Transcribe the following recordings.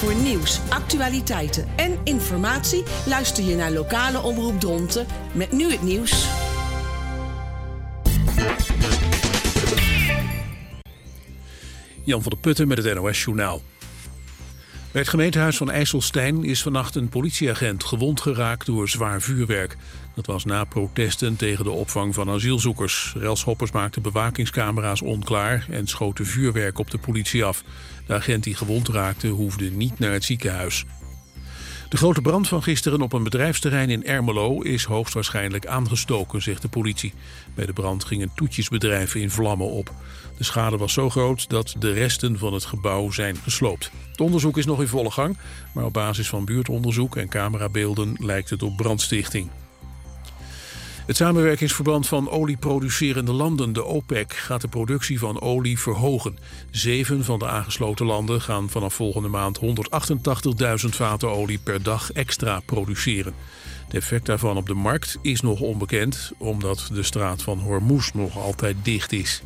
Voor nieuws, actualiteiten en informatie luister je naar lokale omroep Dronten met nu het nieuws. Jan van der Putten met het NOS-journaal. Bij het gemeentehuis van IJsselstein is vannacht een politieagent gewond geraakt door zwaar vuurwerk. Dat was na protesten tegen de opvang van asielzoekers. Relschoppers maakten bewakingscamera's onklaar en schoten vuurwerk op de politie af. De agent die gewond raakte hoefde niet naar het ziekenhuis. De grote brand van gisteren op een bedrijfsterrein in Ermelo is hoogstwaarschijnlijk aangestoken, zegt de politie. Bij de brand ging een toetjesbedrijf in vlammen op. De schade was zo groot dat de resten van het gebouw zijn gesloopt. Het onderzoek is nog in volle gang, maar op basis van buurtonderzoek en camerabeelden lijkt het op brandstichting. Het samenwerkingsverband van olieproducerende landen, de OPEC, gaat de productie van olie verhogen. 7 van de aangesloten landen gaan vanaf volgende maand 188.000 vaten olie per dag extra produceren. Het effect daarvan op de markt is nog onbekend, omdat de straat van Hormuz nog altijd dicht is.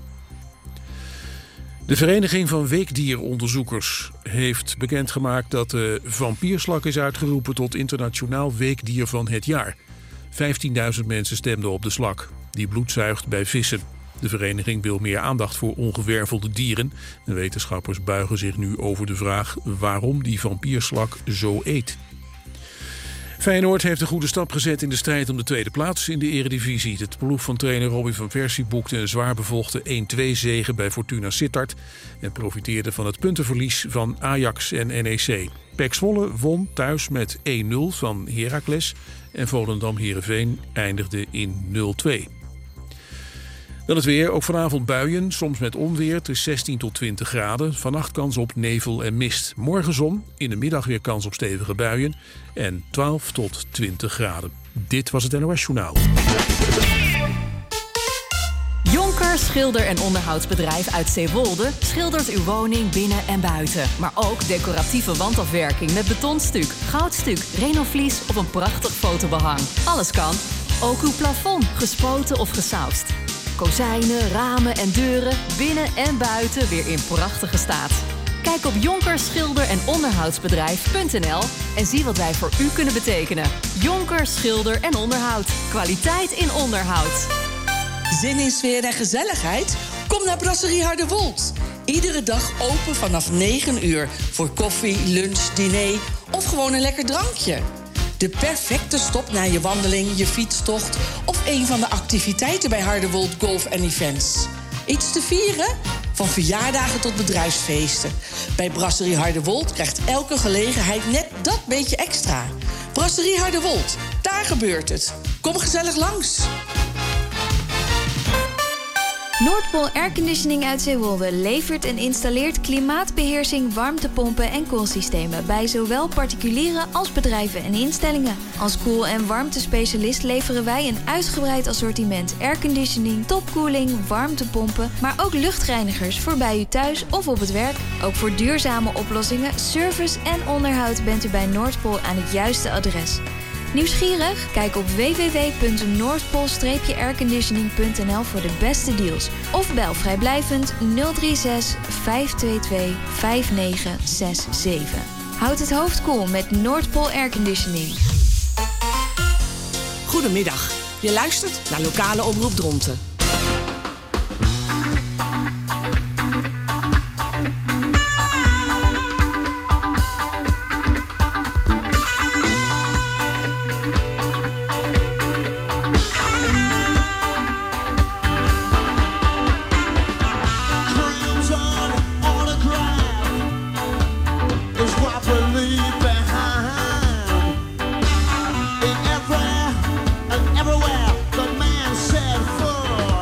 De Vereniging van Weekdieronderzoekers heeft bekendgemaakt dat de vampierslak is uitgeroepen tot internationaal weekdier van het jaar. 15.000 mensen stemden op de slak, die bloed zuigt bij vissen. De vereniging wil meer aandacht voor ongewervelde dieren. De wetenschappers buigen zich nu over de vraag waarom die vampierslak zo eet. Feyenoord heeft een goede stap gezet in de strijd om de tweede plaats in de Eredivisie. Het ploeg van trainer Robin van Persie boekte een zwaar bevochten 1-2 bij Fortuna Sittard en profiteerde van het puntenverlies van Ajax en NEC. PEC Zwolle won thuis met 1-0 van Heracles en Volendam-Heerenveen eindigde in 0-2. Dan het weer, ook vanavond buien, soms met onweer. Het is 16 tot 20 graden. Vannacht kans op nevel en mist. Morgen zon, in de middag weer kans op stevige buien. En 12 tot 20 graden. Dit was het NOS Journaal. Jonker Schilder- en Onderhoudsbedrijf uit Zeewolde schildert uw woning binnen en buiten. Maar ook decoratieve wandafwerking met betonstuk, goudstuk, Renovlies of een prachtig fotobehang. Alles kan. Ook uw plafond, gespoten of gesausd. Kozijnen, ramen en deuren, binnen en buiten weer in prachtige staat. Kijk op Jonker Schilder- en Onderhoudsbedrijf.nl en zie wat wij voor u kunnen betekenen. Jonker Schilder en Onderhoud. Kwaliteit in onderhoud. Zin in sfeer en gezelligheid? Kom naar Brasserie Harderwold. Iedere dag open vanaf 9 uur voor koffie, lunch, diner of gewoon een lekker drankje. De perfecte stop na je wandeling, je fietstocht of een van de activiteiten bij Harderwold Golf en Events. Iets te vieren? Van verjaardagen tot bedrijfsfeesten. Bij Brasserie Harderwold krijgt elke gelegenheid net dat beetje extra. Brasserie Harderwold, daar gebeurt het. Kom gezellig langs. Noordpool Airconditioning uit Zeewolde levert en installeert klimaatbeheersing, warmtepompen en koelsystemen bij zowel particulieren als bedrijven en instellingen. Als koel- en warmtespecialist leveren wij een uitgebreid assortiment airconditioning, topkoeling, warmtepompen, maar ook luchtreinigers voor bij u thuis of op het werk. Ook voor duurzame oplossingen, service en onderhoud bent u bij Noordpool aan het juiste adres. Nieuwsgierig? Kijk op www.noordpool-airconditioning.nl voor de beste deals. Of bel vrijblijvend 036 522 5967. Houd het hoofd koel met Noordpool Airconditioning. Goedemiddag. Je luistert naar lokale omroep Dronten. Everywhere, the man said full.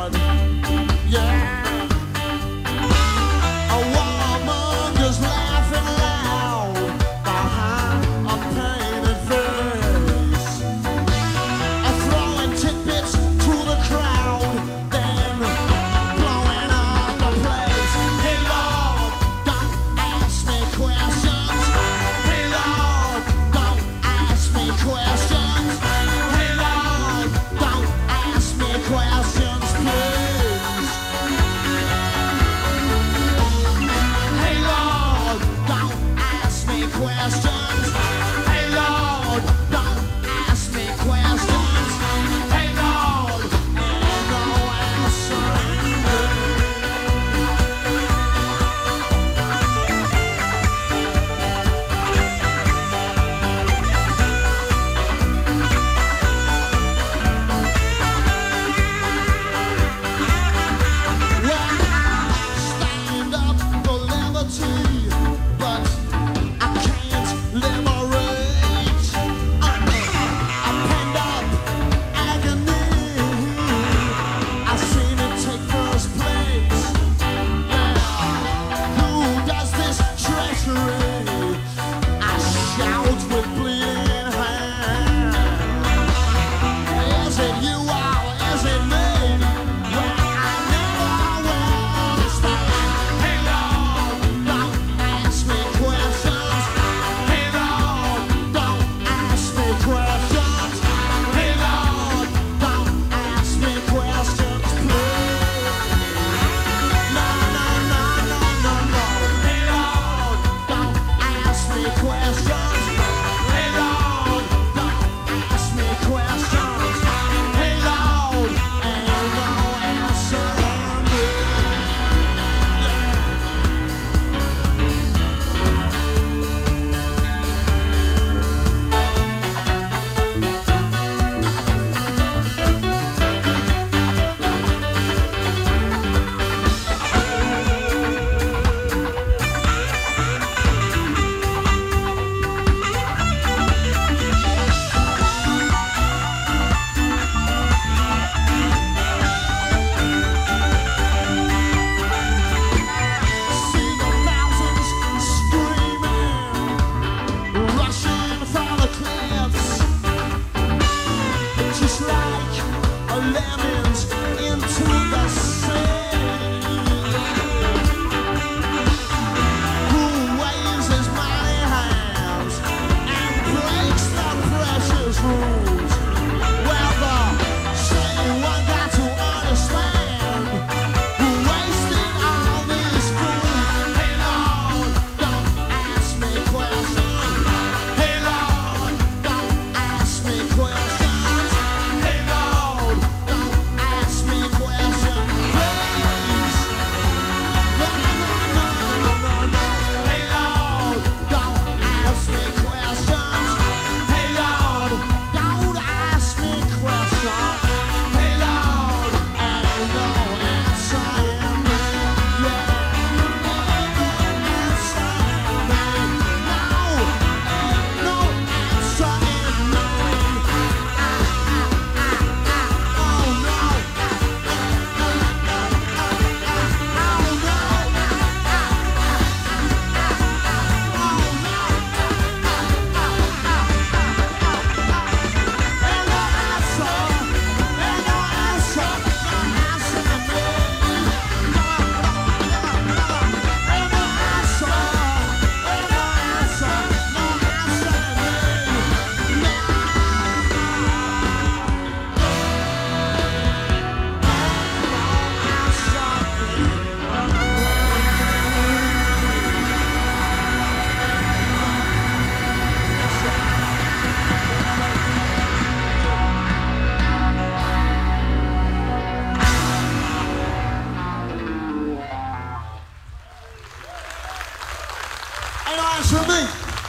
I know answer me.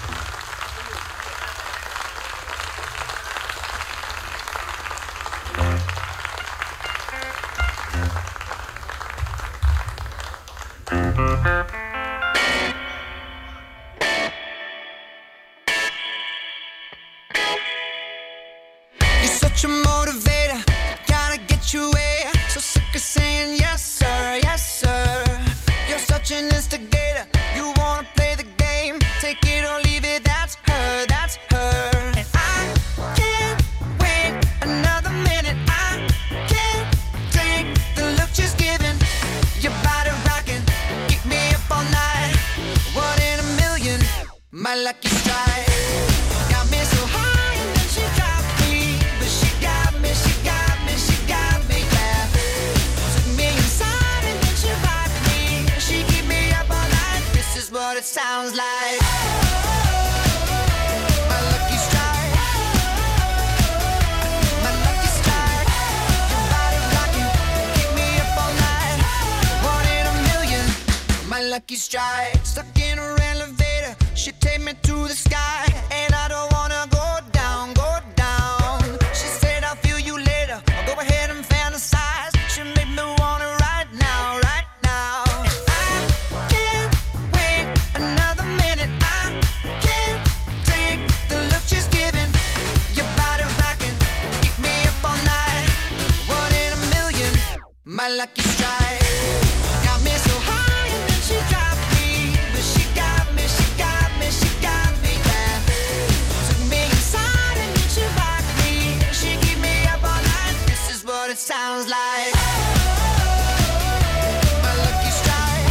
You're such a motivator, gotta get your way. So sick of saying yes sir, yes sir. You're such an instigator, you wanna play the game. Take it or leave it, that's her, that's her. And I can't wait another minute. I can't take the look she's giving. Your body rocking, keep me up all night. One in a million, my lucky strike. Got me so high and then she dropped me. But she got me, she got me, she got me, yeah. Took me inside and then she rocked me. She keep me up all night, this is what it sounds like. My lucky strike. My lucky strike. Your body rocking, keep me up all night. One in a million, my lucky strike. Stuck in her elevator, she take me to the sky. And I don't wanna go down, go down. She said I'll feel you later, I'll go ahead and fantasize. She made me wanna right now, right now. And I can't wait another minute. I can't take the look she's giving. Your body rocking, keep me up all night. One in a million, my lucky strike. Got me so high and then she dropped me. But she got me, she got me, she got me, yeah. Took me inside and then she rocked me. She keep me up all night, this is what it sounds like. My lucky strike.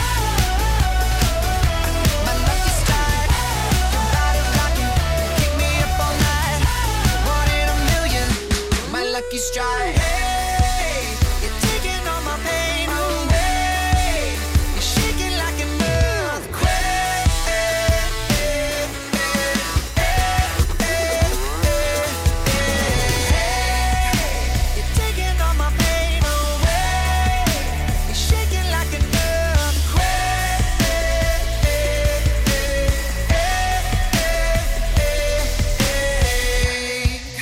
My lucky strike. Your body rocking, keep me up all night. One in a million, my lucky strike. Hey, you're taking all my pain away. You're shaking like an earthquake. You're taking all my pain away. You're shaking like an earthquake.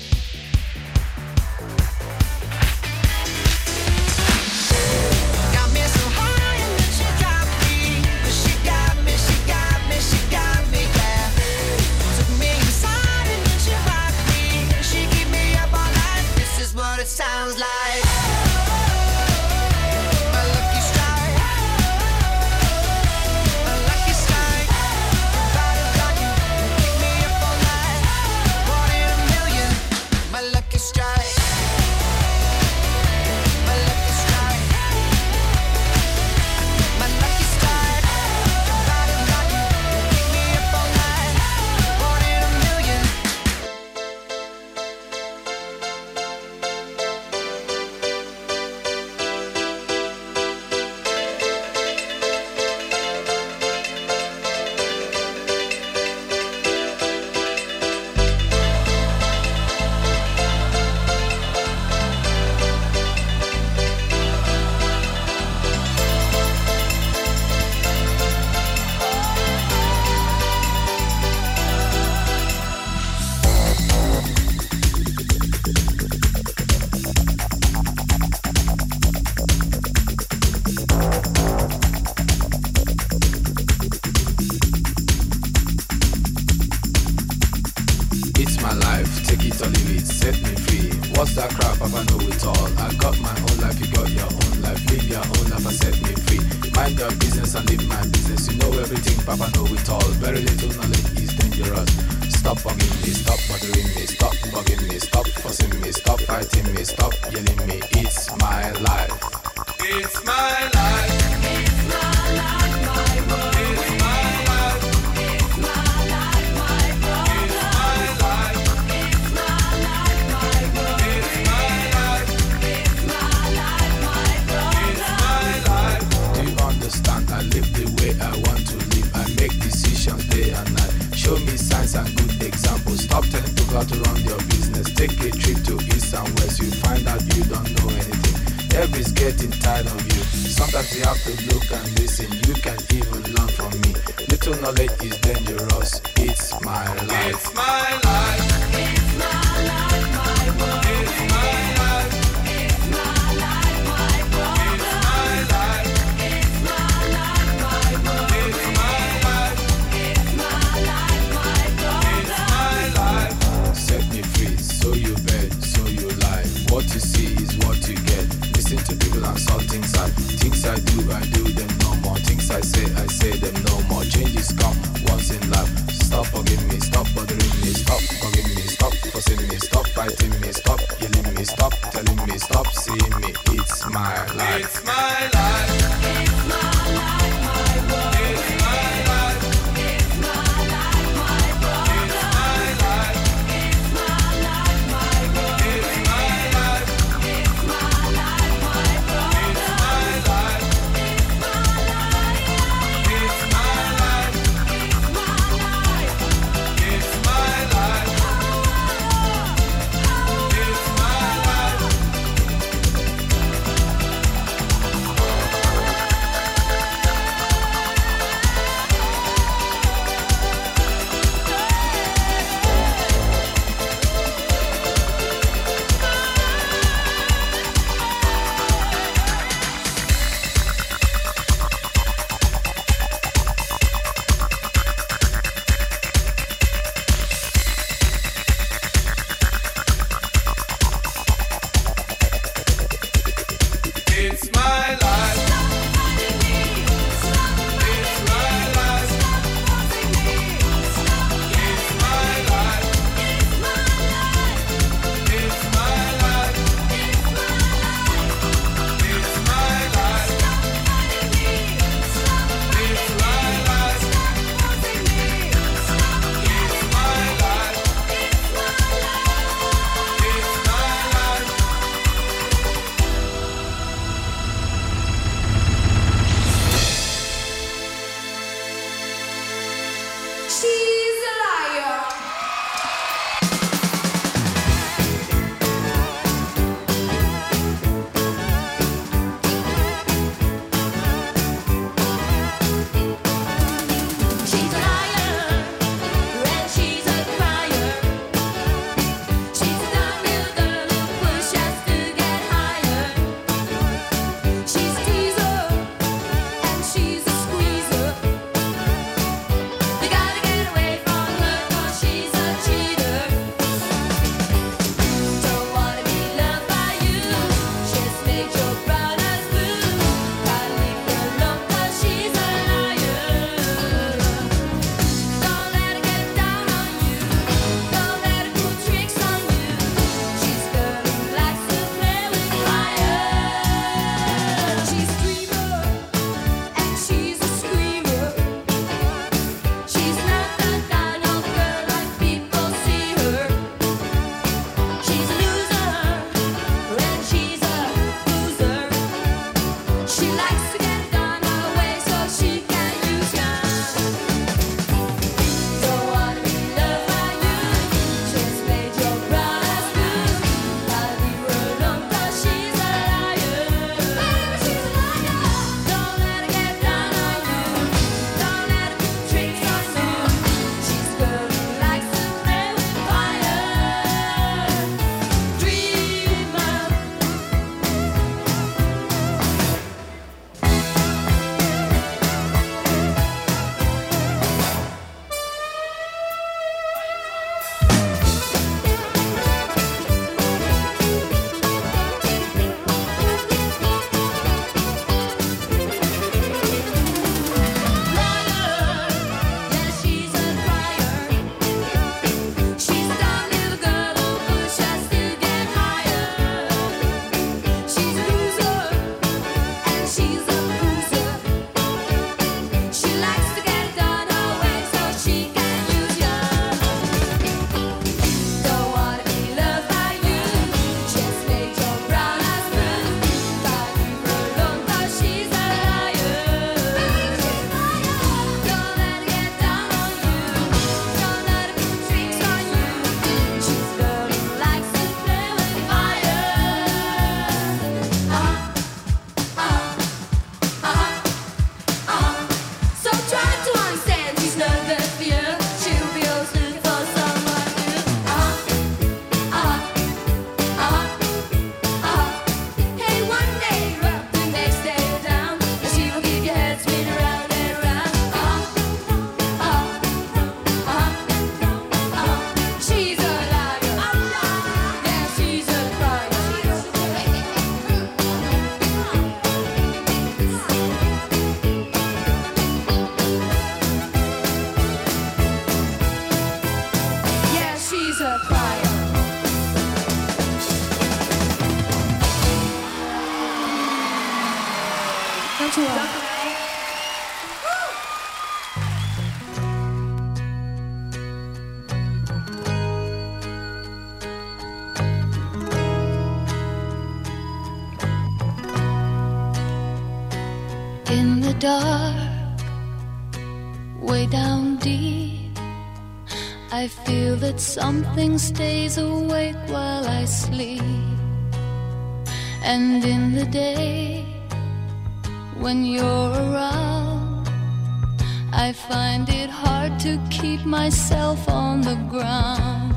Got me so high and then she dropped me. But she got me, she got me, she got me, yeah. Took me inside and then she rocked me. She keep me up all night, this is what it sounds like. My lucky strike. My lucky strike. Your body rocking, keep me up all night. One in a million, my lucky strike. My lucky strike. My lucky strike. Your body rocking, keep me up all night. One in a million. It's my life, take it or leave it, set me free. What's that crap? I know it all. I got my own life, you got your own life. Live your own life and set me free. Mind your business and live my business. You know everything, Papa know it all. Very little knowledge is dangerous. Stop bugging me, stop bothering me, stop bugging me, stop fussing me, stop fighting me, stop yelling me. It's my life. It's my life. It's my life, my world. It's my life. It's my life, my world. It's my life. It's my life, my world. It's my life. It's my life, my world. It's my life. Do you understand? I live the way I want to live. I make decisions day and night. Show me signs and good examples. Stop telling people how to run your business. Take a trip to east and west. You find out you don't know anything. Everybody's getting tired of you. Sometimes you have to look and listen. You can even learn from me. Little Little knowledge is dangerous. It's my life. It's my life. It's my life, my world. It's my life. It's my life, my world. It's my life. It's my life, my world. It's my life. It's my life, my world. It's my life. Set me free, so you bet, so you lie. What you see is what you get. Listen to people and saw things I do them no more. Things I say them no more. Changes come once in life. Stop forgiving me, stop bothering me, stop forgiving me, stop forcing me, stop fighting me, stop yelling me, stop telling me, stop seeing me. It's my life. It's my life. It's my life, my world. It's my life. It's my life, my world. It's my life. It's my life, my world. It's my life. It's my life, my world. It's my life. It's my life. It's my life. It's my life. It's my life. It's my life. way down deep, I feel that something stays awake while I sleep. And in the day, when you're around, I find it hard to keep myself on the ground.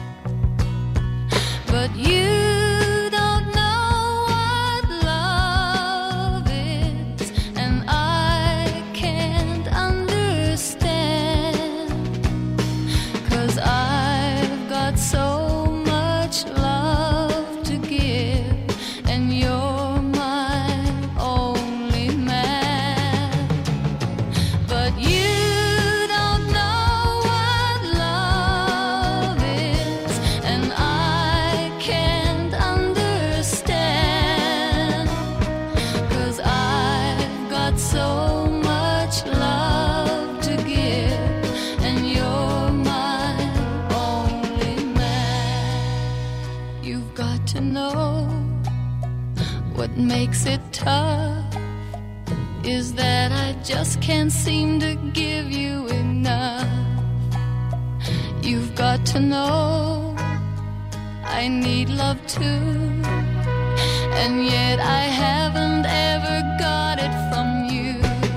But you don't know what love is, and I can't understand, 'cause I've got so much love to give, and you're my only man. But you don't know what love is, and I can't understand, 'cause I've got so much love to give, and you're my only man. You've got to know what makes it tough is that I just can't seem to give you enough. You've got to know I need love too, and yet I haven't ever got it from you.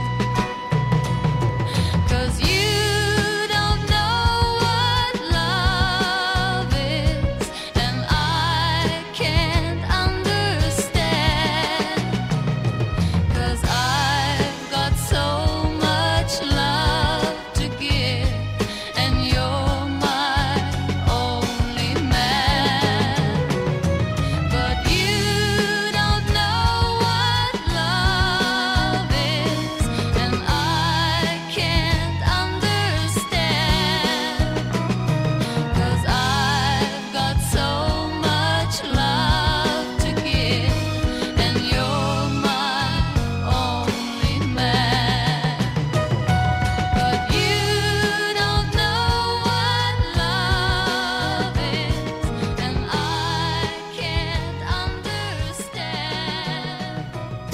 'Cause you don't know what love is, and I can't understand, 'cause I've got so much love to give, and you're my only man. But you don't know what love is, and I can't understand, 'cause I've got so much love to give, and you're my only man. But you don't know what love is, and I can't understand.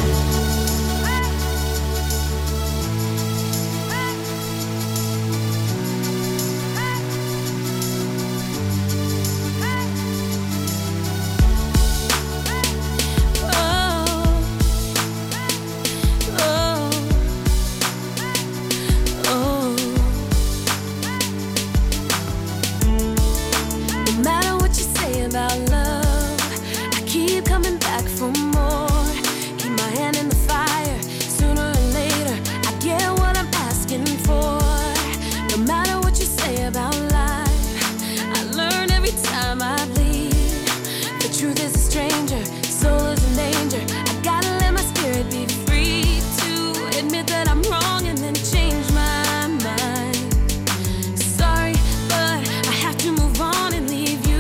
No matter what you say about love, I keep coming back for more. Keep my hand in the fire. Sooner or later, I get what I'm asking for. No matter what you say about life, I learn every time I bleed. The truth is a stranger, soul is in danger. I gotta let my spirit be free to admit that I'm wrong and then change my mind. Sorry, but I have to move on and leave you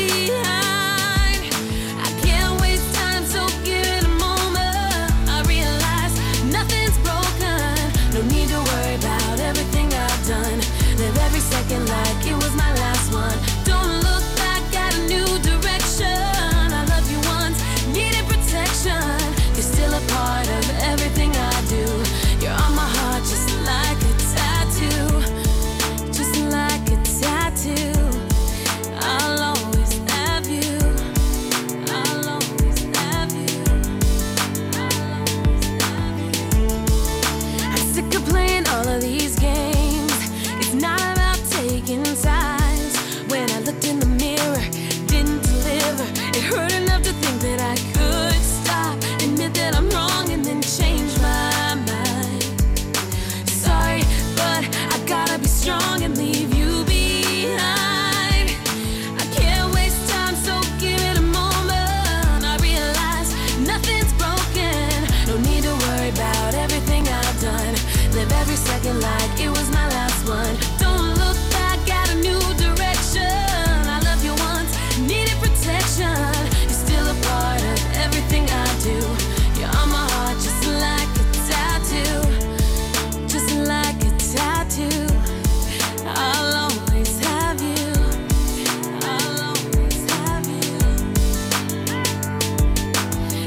behind. I can't waste time, so give it a moment. I realize nothing's broken. No need to worry about everything I've done. Live every second like it was my last one. Don't look back at a new direction. I love you once, needed protection. You're still a part of everything I do. You're on my heart just like a tattoo. Just like a tattoo. I'll always have you. I'll always have you. I'll always have you. I'm sick of playing all of these games. It's not about taking sides. When I looked in the mirror, didn't deliver. It hurt enough to think that I could stop, admit that I'm wrong, and then change my mind. Sorry, but I gotta be strong and leave you behind. I can't waste time, so give it a moment. I realize nothing's broken. No need to worry about everything I've done. Live every second like it was my last one. Don't look back at a new direction. I love you once, needed protection. You're still a part of everything I do. You're on my heart just like a tattoo. Just like a tattoo. I'll always have you. I'll always have you.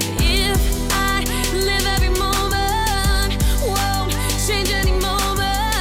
If I live every moment, won't change any moment.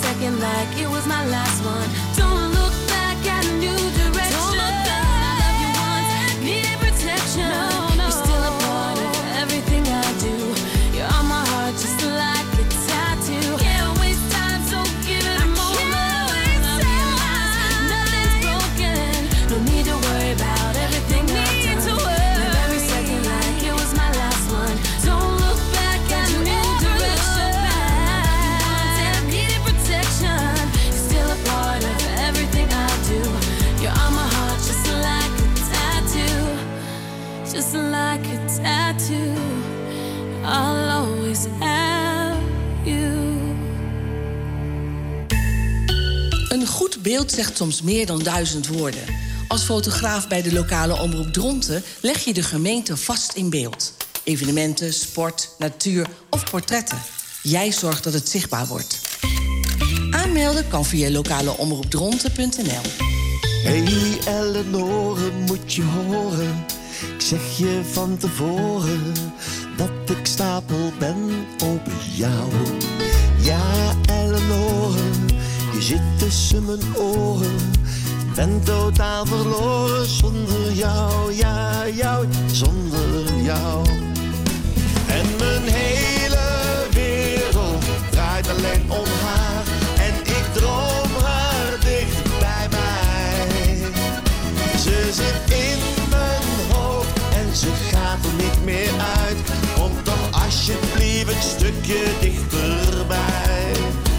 second like it was my last one. Don't look back at a new direction. Don't look back. I love you once, needed protection. No, no. You're still a part of everything I do. You're on my heart just like a tattoo. Can't waste time, so give it a moment. Nothing's broken. No need to worry about everything I've done. Live every second like it was my last one. Don't look back at a new direction. Needed protection. You're still a part of everything I do. You're on my heart just like a tattoo. Just like a tattoo. I'll always have you. Een goed beeld zegt soms meer dan 1000 woorden. Als fotograaf bij de lokale omroep Dronten leg je de gemeente vast in beeld. Evenementen, sport, natuur of portretten. Jij zorgt dat het zichtbaar wordt. Aanmelden kan via lokaleomroepdronten.nl. Hey Eleonore, moet je horen. Ik zeg je van tevoren dat ik stapel ben op jou. Ja, Eleonore, je zit tussen mijn oren. Ben totaal verloren zonder jou, ja, jou, zonder jou. En mijn hele wereld draait alleen om haar. En ik droom haar dicht bij mij. Ze zit in mijn hoofd en ze gaat er niet meer uit. Kom toch alsjeblieft een stukje dichterbij.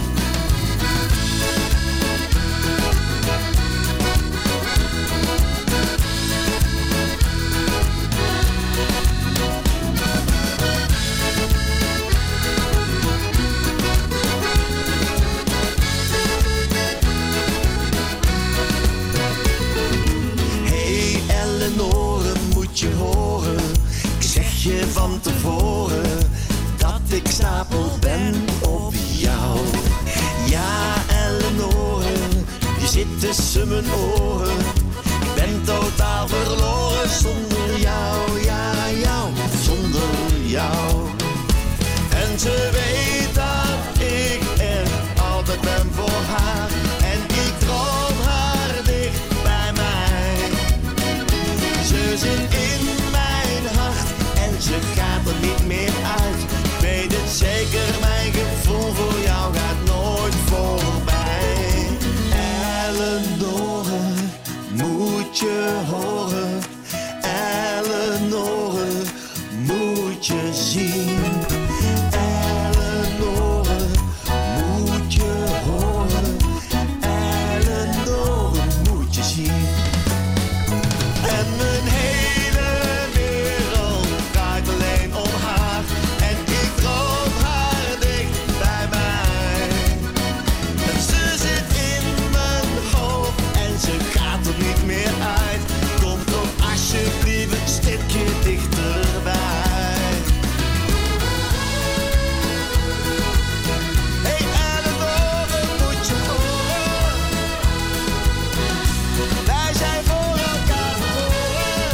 Je horen, ik zeg je van tevoren dat ik stapel ben op jou. Ja, Eleonore, je zit tussen mijn oren. Ik ben totaal verloren zonder jou, ja, jou, zonder jou. En ze weet dat ik er altijd ben voor haar. En ik droom haar dicht bij mij. Ze zit in mijn hart en ze gaat er niet meer uit. Ik weet het zeker, mijn gevoel voor jou gaat nooit voorbij. Eleonore, moet je horen. Eleonore, moet je zien. Eleonore, moet je horen. Eleonore, moet je zien. En mijn hele wereld draait alleen om haar. En ik droom haar dicht bij mij. En ze zit in mijn hoofd en ze gaat er niet meer uit. Kom toch alsjeblieft een stukje dichterbij. Hey Eleonore, moet je horen. Wij zijn voor elkaar geboren.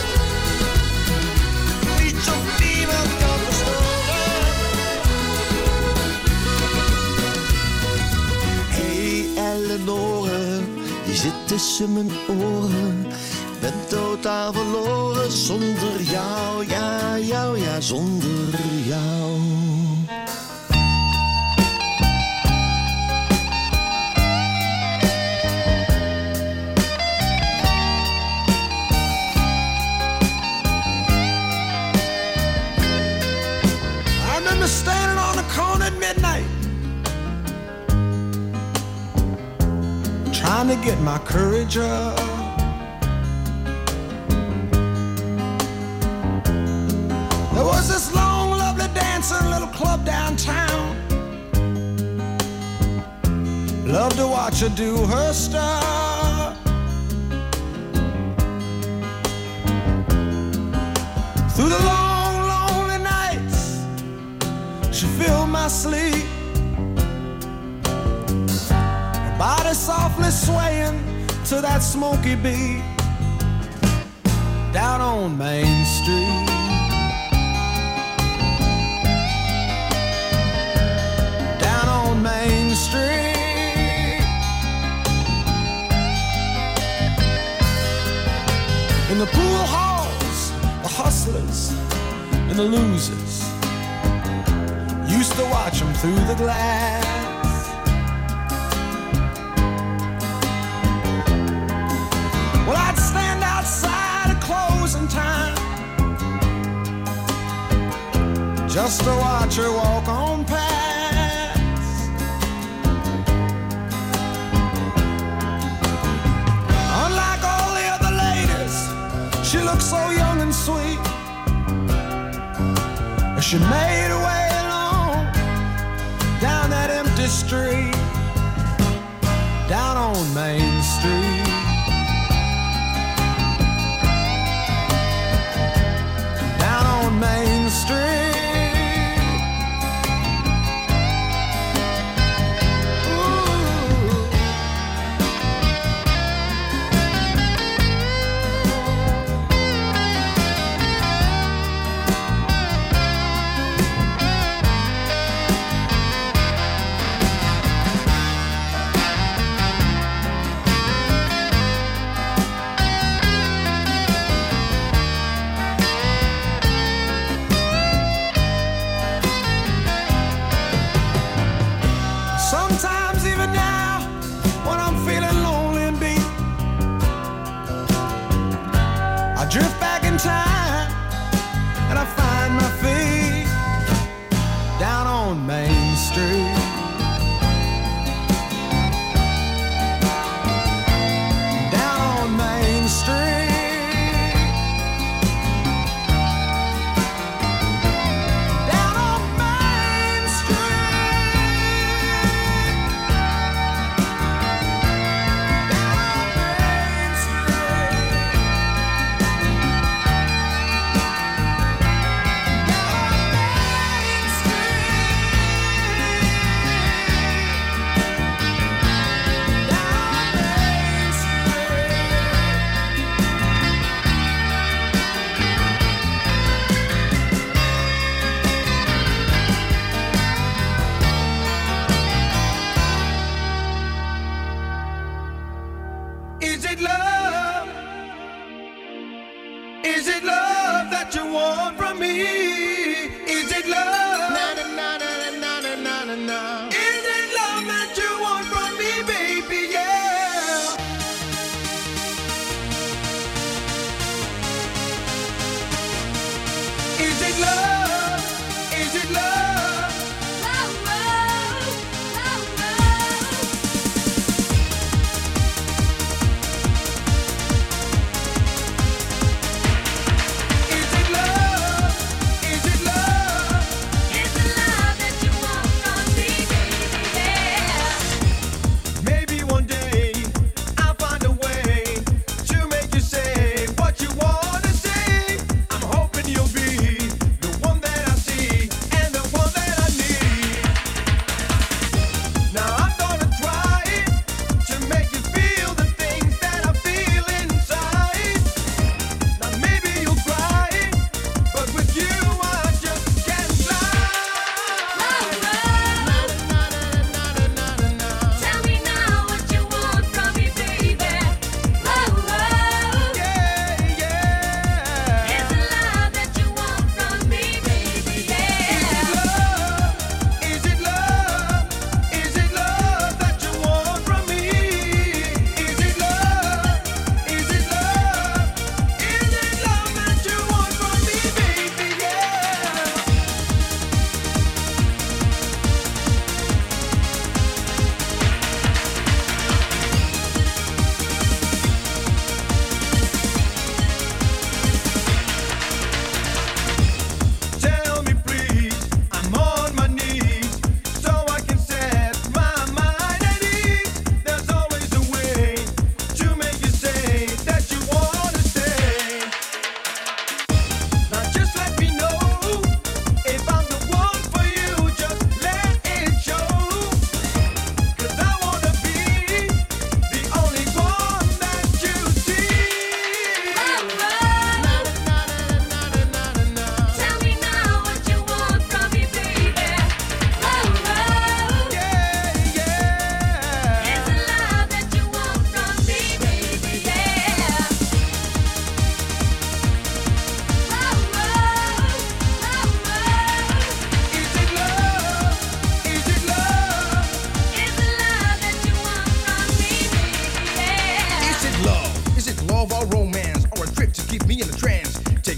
Niets of niemand kan verstoren. Hey Eleonore, je zit tussen mijn oren. Ik ben totaal verloren zonder jou, ja, jou, ja, zonder jou. I remember standing on the corner at midnight, trying to get my courage up. There was this long, lovely dancing little club downtown. Love to watch her do her stuff. Through the long, lonely nights, she filled my sleep. Her body softly swaying to that smoky beat. Down on Main Street. Down on Main Street. the pool halls, the hustlers and the losers. Used to watch them through the glass. Well, I'd stand outside at closing time just to watch her walk on past. Unlike all the other ladies, she looked so young and sweet. She made her way along down that empty street, down on Main Street. Down on Main Street. Sometimes even now, when I'm feeling lonely and beat, I drift back in time and I find my feet down on Main Street. Down on Main Street. Down on Main Is it love? Is it love that you want from me? Is it love? Na na na na na na na na na. Is it love that you want from me, baby? Yeah. Is it love? Is it love? Love, love, love, love. Is it love?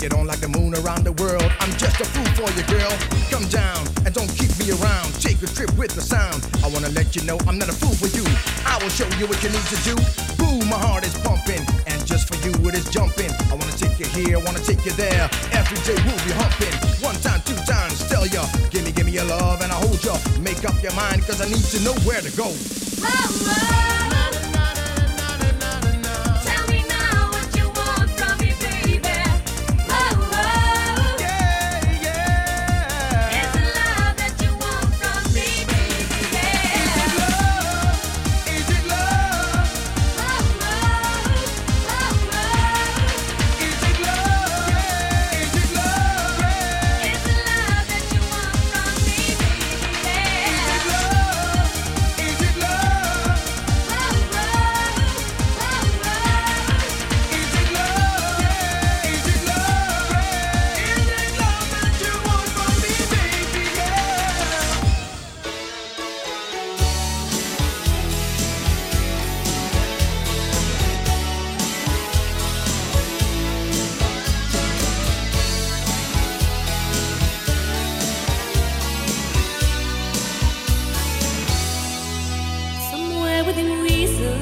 take it on like the moon around the world. I'm just a fool for you, girl. Come down and don't keep me around. Take a trip with the sound. I wanna let you know I'm not a fool for you. I will show you what you need to do. Boom, my heart is pumping, and just for you it is jumping. I wanna take you here, wanna take you there. Every day we'll be humping. 1 time, 2 times, tell ya. Give me your love and I'll hold ya. Make up your mind, cause I need to know where to go. Tell me now what you want from me, baby. Is it love that you want from me, baby? Is it love? Is it love? Is it love? Is it love that you want from me, baby? Is it love? Is it love? Is it love? Is it love? Is it love that you want from me, baby? Somewhere within reason,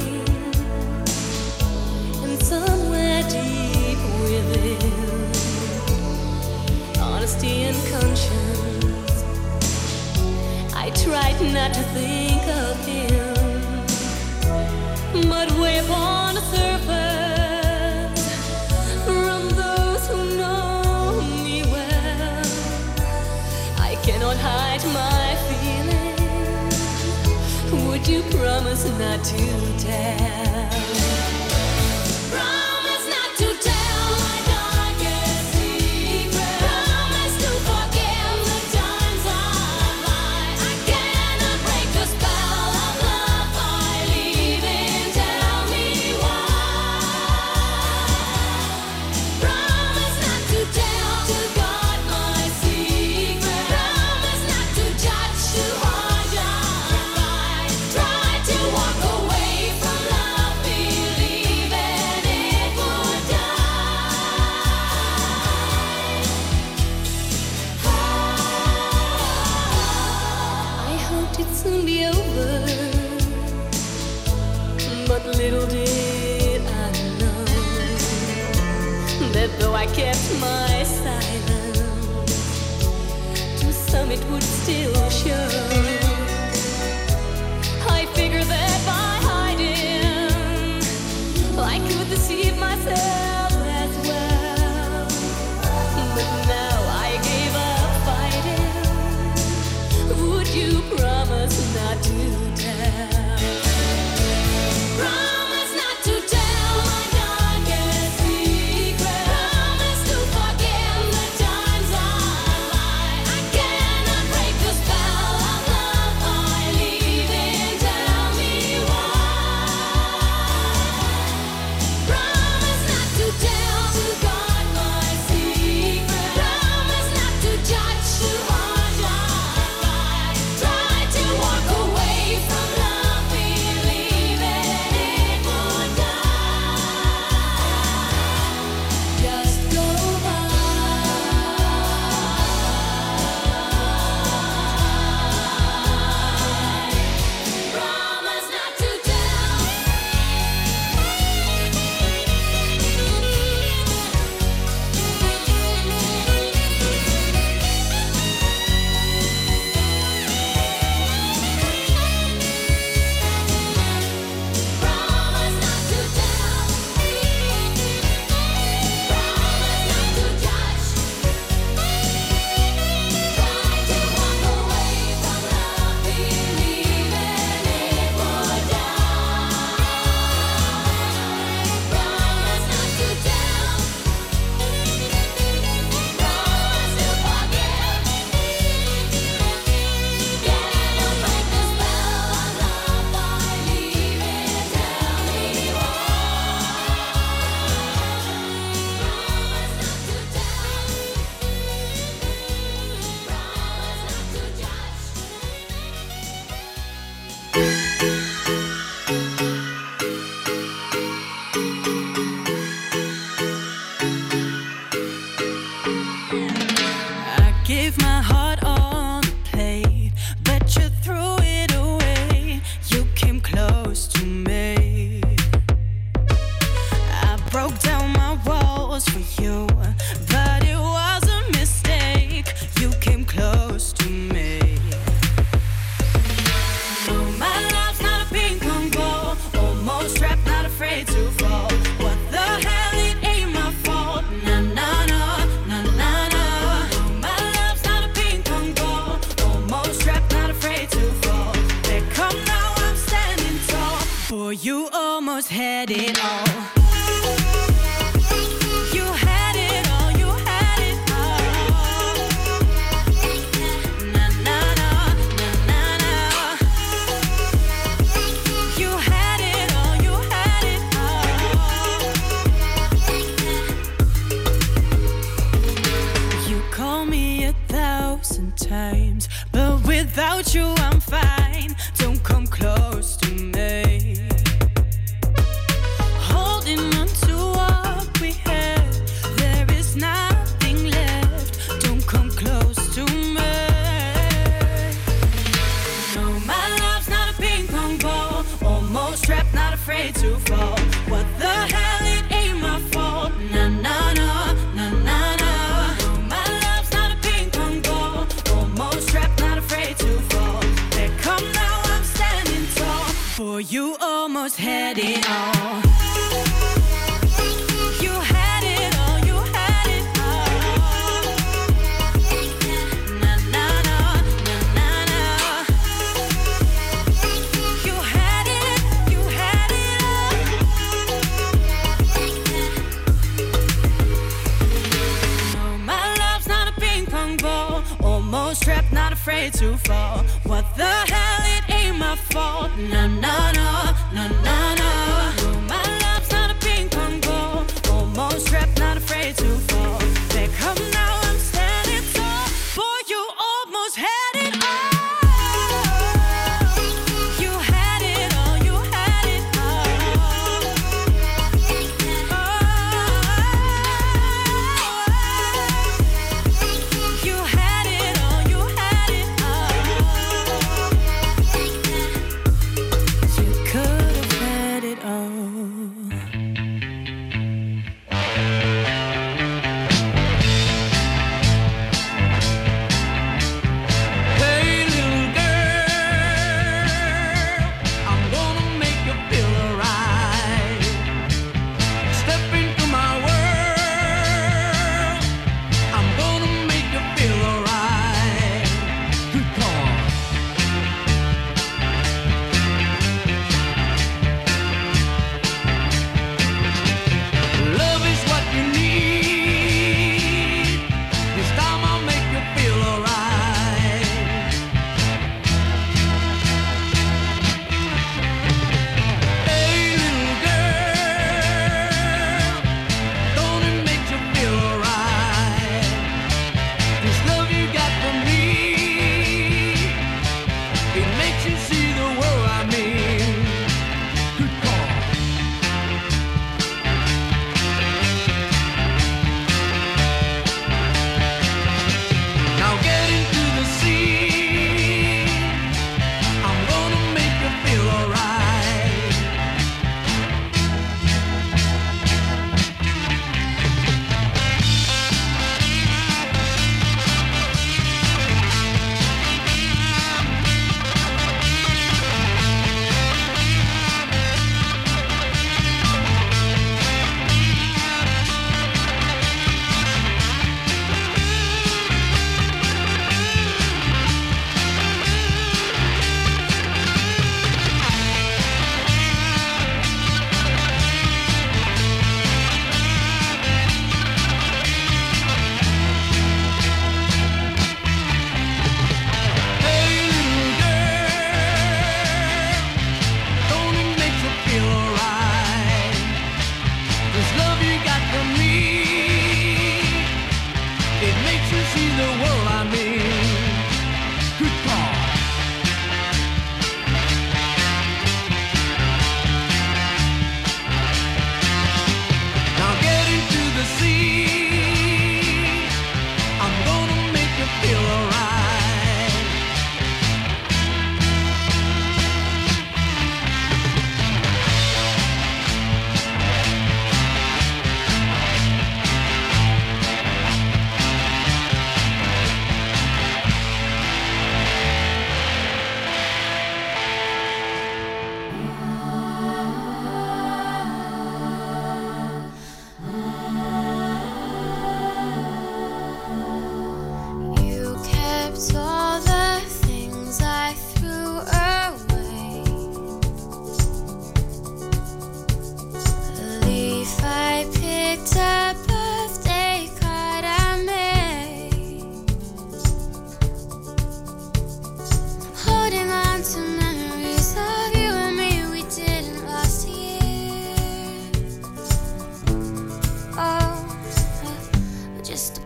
and somewhere deep within, honesty and conscience, I tried not to think of him, but way upon the surface, from those who know me well, I cannot hide my feelings. Would you promise not to tell? Promise not to tell my darkest secret. Promise to forgive the times I've lied. I cannot break the spell of love by leaving. Tell me why. Promise not to tell, to guard my secret. Promise not to judge, to hard your right. Try to walk away from love, believing it would die. I hoped it'd soon be over, but little did I know that though I kept my silence, to some it would still show. I figured that by hiding, I could deceive myself as well. But now I gave up fighting. Would you promise not to tell? Promise not to tell my darkest secret. Promise to forgive the times I lied. I cannot break the spell of love by leaving. Tell me For you almost had it all. You had it all, you had it all. Na na na, na na na. You had it all, you had it all. You call me 1,000 times, but without you I'm fine. Don't come close to me. Holding on to what we had, there is nothing left. Don't come close to me. No, my love's not a ping pong ball. Almost trapped, not afraid to fall. What the hell, it ain't my fault. Na na na, na na na. No, my love's not a ping pong ball. Almost trapped, not afraid to fall. There come now, I'm standing tall. For you almost had it all. You had it all, you had it all. Na na na, na na na. You had it all. No, my love's not a ping pong ball. Almost trapped, not afraid to fall. What the hell, it ain't my fault. Na na na, na na na. No, my love's not a ping pong ball. Almost trapped, not afraid to fall. There come now, I'm standing tall. Boy, you almost had it all. You had it all, you had it all. You had it all, you had it all. You could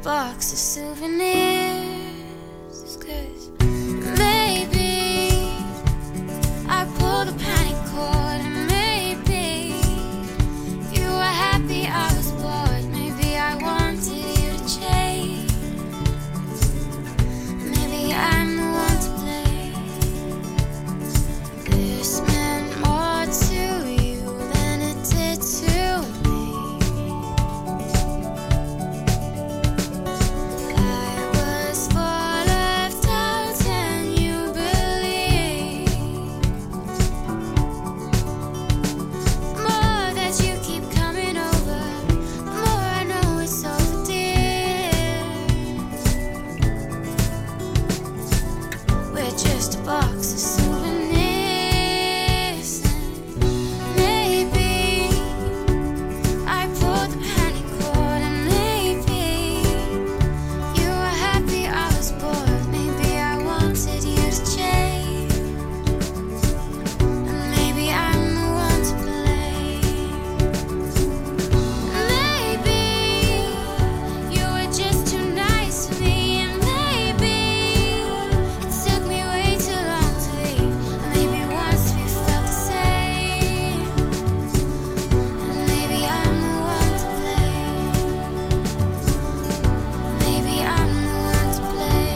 box of souvenirs. 'Cause maybe I pulled a panic cord, and maybe you were happy I was bored. Maybe I wanted you to change. Maybe I'm the one to blame. This meant more to you than it did to me. I was full of doubt and you believed more that you keep coming over. The more I know it's over, dear. We're just a box of souvenirs. And maybe I pulled the panic cord, and maybe you were happy I was bored. Maybe I wanted you to change. And maybe I'm the one to blame. Maybe you were just too nice to me. And maybe it took me way too long to leave. And maybe once we felt the same. And maybe I'm the one to blame. Maybe I'm the one to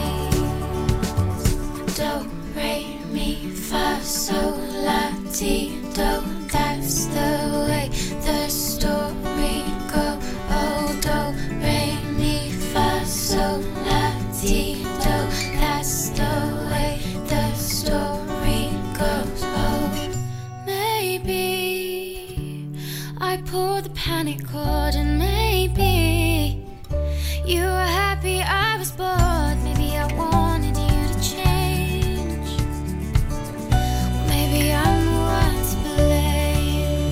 blame. Do, re, mi, fa, sol, la, ti, do. That's the way the story goes. Oh, do, re, mi, fa, sol, la, ti, do. That's the way the story goes. Oh, maybe I pulled the panic cord, and maybe you were happy I was bored. Maybe I wanted you to change. Maybe I'm the one to blame.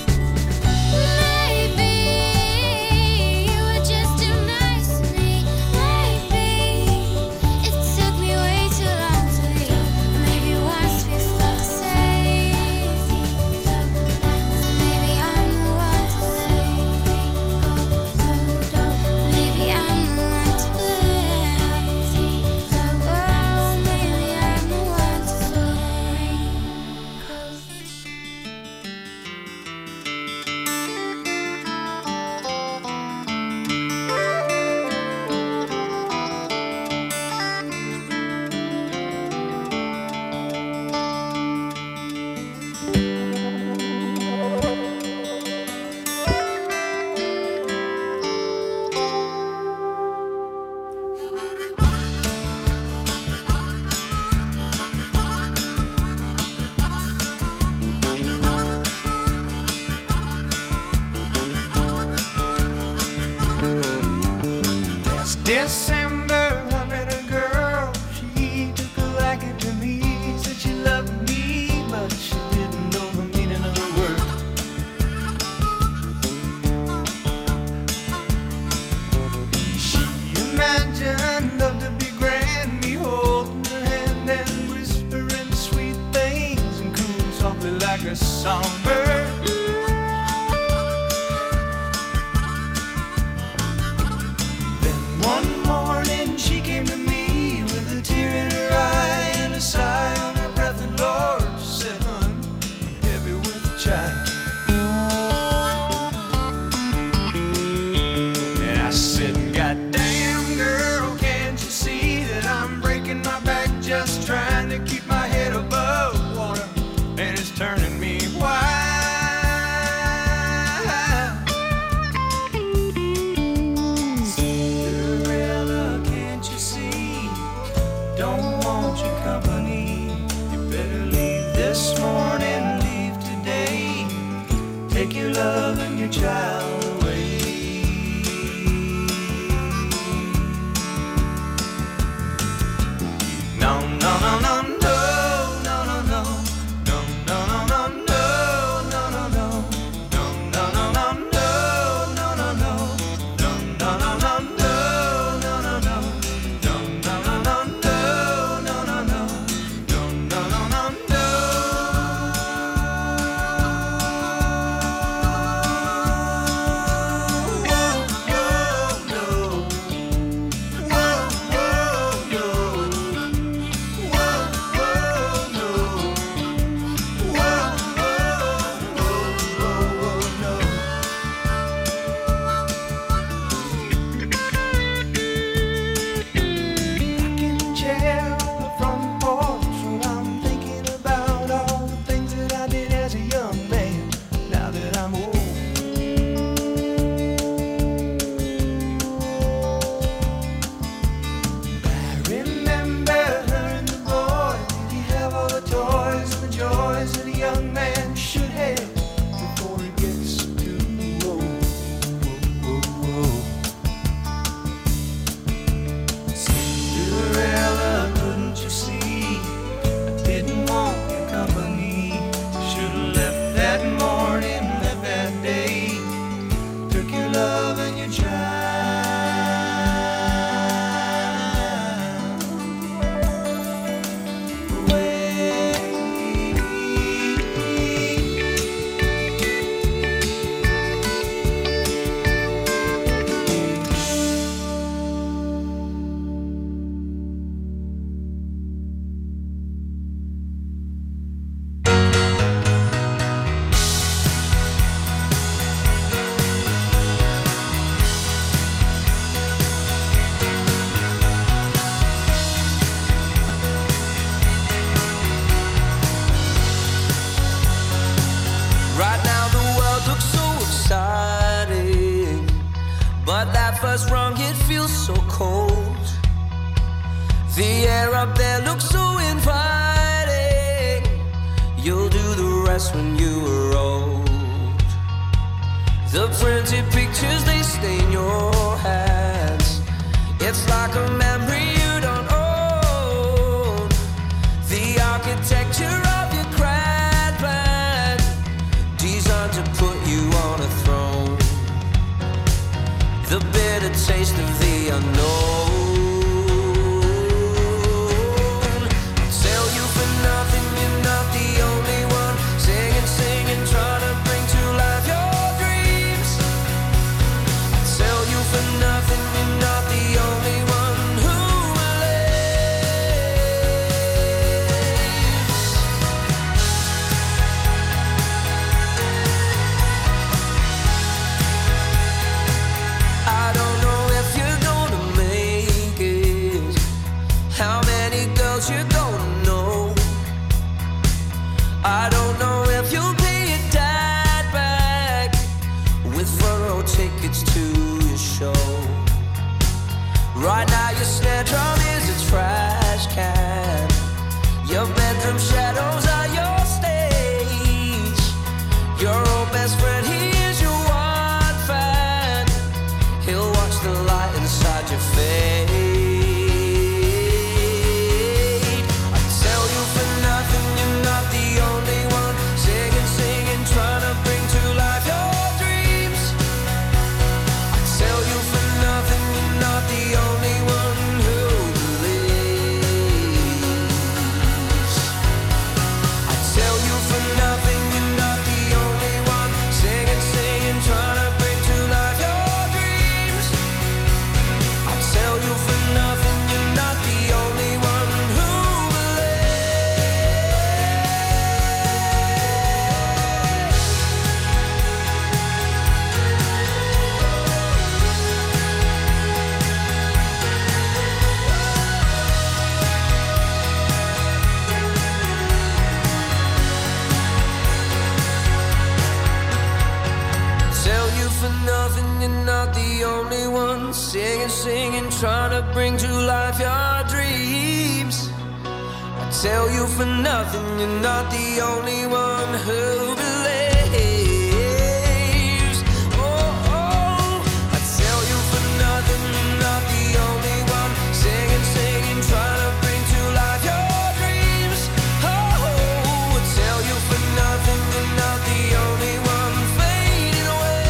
Maybe you were just too nice to me. Maybe it took me way too long to leave. Maybe once we felt the same. Maybe I'm the one to blame. Maybe I'm the one to blame. Oh, maybe I'm the one to blame. It's December, I met a girl. She took a liking to me. Said she loved me, but she didn't know the meaning of the word. She imagined love to be grand, me holding her hand and whispering sweet things and cooing softly like a songbird. Then one morning she came to me with a tear in her eye and a sigh on her breath, and Lord, she said, "Hun, I'm heavy with a child." And I said, "Goddamn girl, can't you see that I'm breaking my back just trying to keep my head above water, and it's turning me wild?" Cinderella, can't you see? Don't want your company. You better leave this morning, leave today. Right now the world looks so exciting, but that first rung, it feels so cold. The air up there looks so inviting. You'll do the rest when you are old. The printed pictures, they stain your hands. It's like a memory you don't own. The architecture of your grand plan, designed to put you on a throne. The bitter taste of the unknown. Tell you for nothing, you're not the only one. Singing, singing, trying to bring to life your dreams. Tell you for nothing, you're not the only one who believes. I don't know if you're gonna make it, how many girls you're gonna know. I don't know if you'll pay your dad back with front row tickets to your show. Right now your snare drum is a trash can. Your bedroom shadows are your stage. Your old best friend, he is your one fan. He'll watch the light inside your fade. I tell you for nothing, you're not the only one. Singing, singing, trying to bring to life your dreams. I tell you for nothing, you're not the only one who believes. I tell you for nothing, you're not the only one. Singing, singing, trying to bring to life your dreams. I tell you for nothing, you're not the only one who tell you for nothing, you're not the only one. Singing, singing, trying to bring to life your dreams. I tell you for nothing, you're not the only one who believes. Oh, oh, I tell you for nothing, you're not the only one. Singing, singing, trying to bring to life your dreams. Oh, I tell you for nothing, you're not the only one fading away.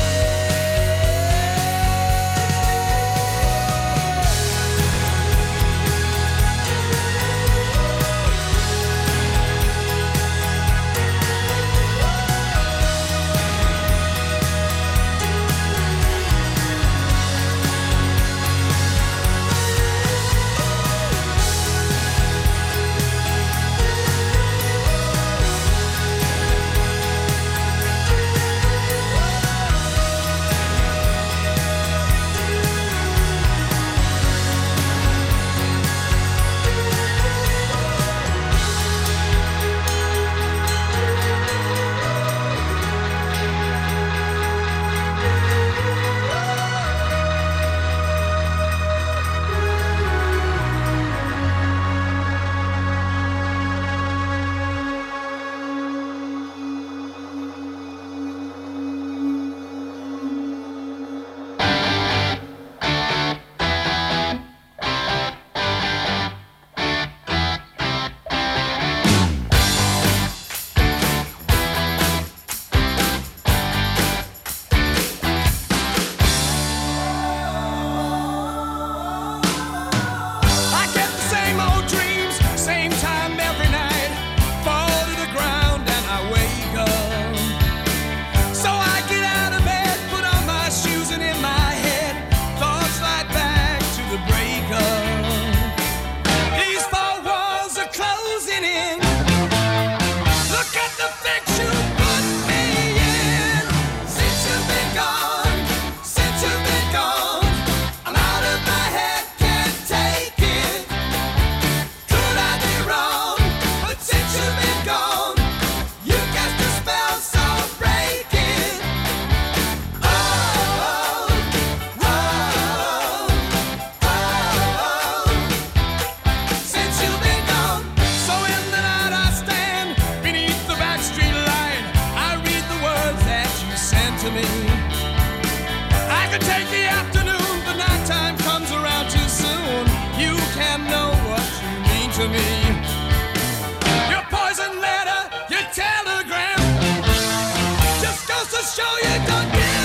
to me. I could take the afternoon, but nighttime comes around too soon. You can't know what you mean to me. Your poison letter, your telegram, just goes to show you don't get